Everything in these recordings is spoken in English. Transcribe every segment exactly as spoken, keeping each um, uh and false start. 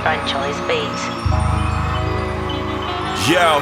Franchise Beats. Yo,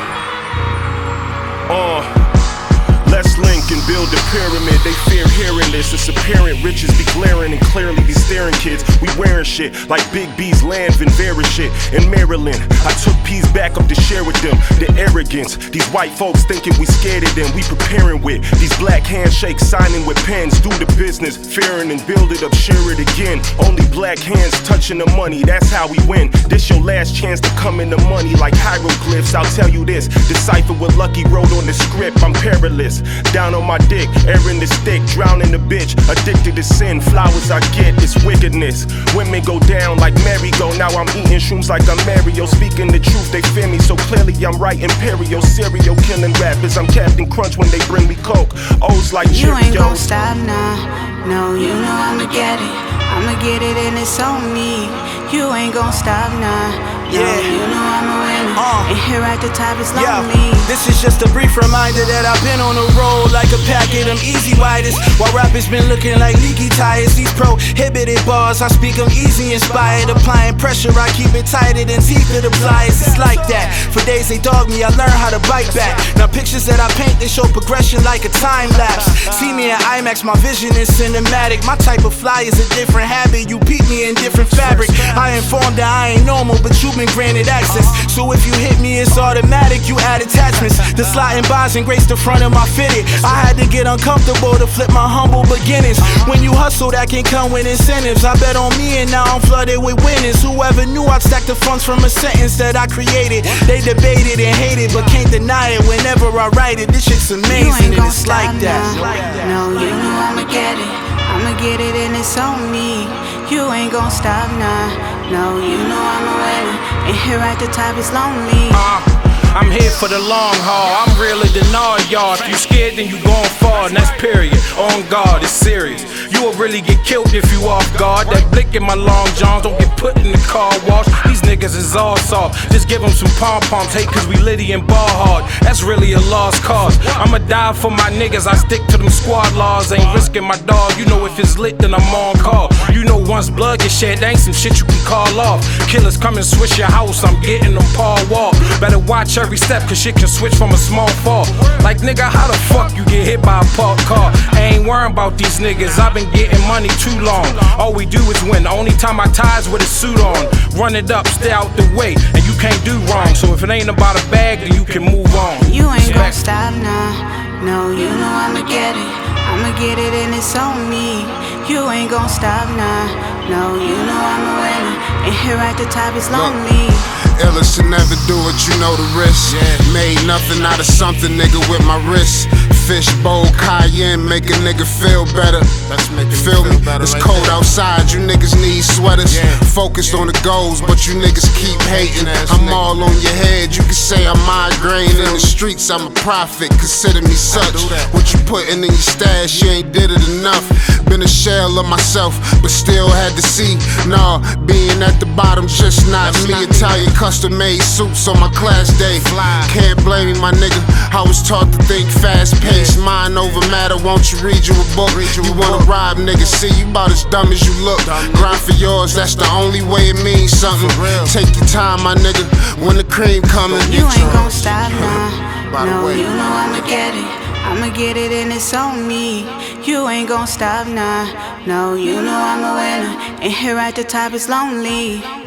uh, let's link and build a pyramid. They fear hearing this. It's apparent riches be glaring and clearly these staring kids. We wearing shit like Big B's land Venvera shit in Maryland. I took P's back up to share with them the arrogance. These white folks thinking we scared of them. We preparing with these black handshakes, signing with pens. Do the business, fearing and build it up, share it again. Only black hands touching the money. That's how we win. This your last chance to come into money like hieroglyphs. I'll tell you this. Decipher what Lucky wrote on the script. I'm perilous. Down on my dick, airing the stick, drowning the bitch. Addicted to sin, flowers I get, it's wickedness. Women go down like merry-go. Now I'm eating shrooms like I'm Mario. Speaking the truth, they fear me, so clearly I'm right. Imperial, serial killing rappers. I'm Captain Crunch when they bring me coke. O's like you Cheerios. ain't gon' stop now. No, you know I'ma get it. I'ma get it and it's on me. You ain't gon' stop now. No, yeah. you know I'm a winner, uh, and here at the top is yeah. lonely. This is just a brief reminder that I've been on the road like a pack of them easy riders. While rappers been looking like leaky tires. These prohibited bars, I speak them easy inspired. Applying pressure, I keep it tighter than teeth of the pliers. It's like that. For days they dog me, I learn how to bite back. Now pictures that I paint, they show progression like a time lapse. See me in IMAX, my vision is cinematic. My type of fly is a different habit. You peep me in different fabric. I informed that I ain't normal, but you been granted access. So if you hit me, it's automatic, you add attachments. The sliding bars and grace the front of my fitted. I had to get uncomfortable to flip my humble beginnings. When you hustle, that can come with incentives. I bet on me and now I'm flooded with winners. Whoever knew I'd stack the funds from a sentence that I created. They debated and hated, but can't deny it whenever I write it. This shit's amazing and it's like that. No, you know I'ma get it. I'ma get it and it's on me. You ain't gon' stop now. No, you know I'm a winner, and here at the top is lonely. Uh, I'm here for the long haul. I'm realer than all y'all. If you scared, then you gon' fall, and that's period. On guard, it's serious. You will really get killed if you off guard. That blick in my long johns don't get put in the car wash. These niggas is all soft. Just give them some pom-poms, hate cause we litty and ball hard. That's really a lost cause. I'ma die for my niggas, I stick to them squad laws. Ain't risking my dog, you know if it's lit then I'm on call. You know once blood gets shed, there ain't some shit you can call off. Killers come and switch your house, I'm getting them Paul Wall. Better watch every step cause shit can switch from a small fall. Like nigga, how the fuck you get hit by a parked car? I ain't worrying about these niggas, I've been getting money too long. All we do is win, the only time I ties with a suit on. Run it up, stay out the way, and you can't do wrong. So if it ain't about a bag, then you can move on. You ain't gon' stop now. No, you know I'ma get it. I'ma get it and it's on me. You ain't gon' stop now. No, you know I'm a winner, and here at the top is lonely. Illest to never do it, you know the risk. Yeah. Made nothing out of something, nigga, with my wrist. Fish bowl, cayenne, make a nigga feel better. That's make you feel, feel me? Better. It's right cold there. Outside, you niggas need sweaters. Yeah. Focused on the goals, but you niggas keep hating. I'm nigga. All on your head, you can say I'm migraine. In the streets, I'm a prophet, consider me such. What you putting in your stash, you ain't did it enough. Been a shell of myself, but still had to see. Nah, being at the bottom, just not That's me. Not Italian custom made suits on my class day. Fly. Can't blame me, my nigga. I was taught to think fast paced. Mind over matter, won't you read you a book? You, you a wanna book. Rob nigga, see you about as dumb as you look. Dumb Grind for yours, that's the only way it means something. Take your time, my nigga, when the cream coming. You ain't gon' stop now. No, you know I'ma get it. I'ma get it and it's on me. You ain't gon' stop now. No, you know I'm a winner, and here at the top is lonely.